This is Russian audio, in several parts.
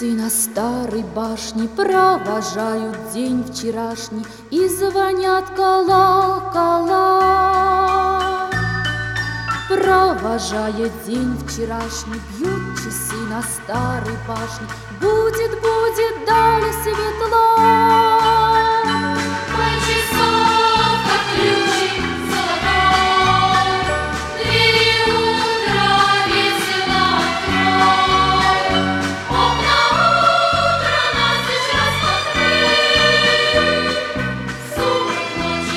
часы на старой башне провожают день вчерашний и звонят колокола. Провожая день вчерашний, бьют часы на старой башне. Будет, будет далее светло. Мой часов, как ключик золотой, двери утра весело открой. Окна утра настежь распахни, сумрак ночи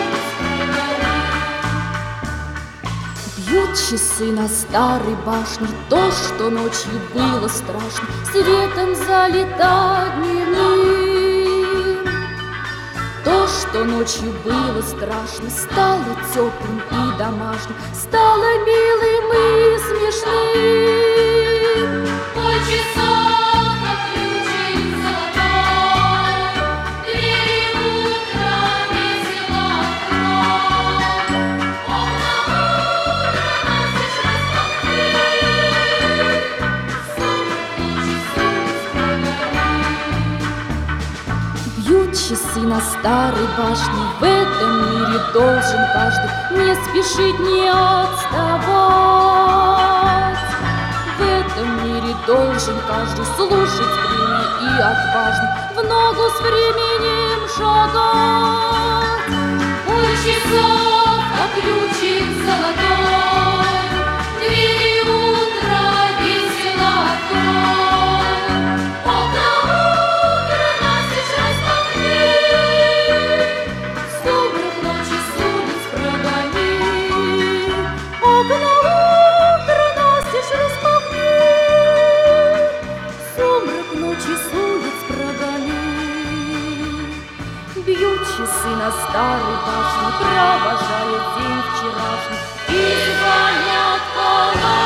сумрак. Бьют часы на старой башне, то, что ночью было страшно, светом залито дневным. То, что ночью было страшно, стало теплым и домашним, стало милым и смешным. Мой часов, как ключик золотой, двери утра весело открой. Окна утра настежь распахни, сумрак ночи сумрак. Бьют часы на старой башне, в этом мире должен каждый не спешить, не отставать. В этом мире должен каждый слушать время и отважно в ногу с временем шагать. Мой часов, как ключик золотой, двери утра весело открой. Окна утра настежь распахни, сумрак ночи с улиц прогони. Окна утра настежь распахни, сумрак ночи с улиц прогони. Бьют часы на старой башне, провожая день вчерашний, И звонят колокола.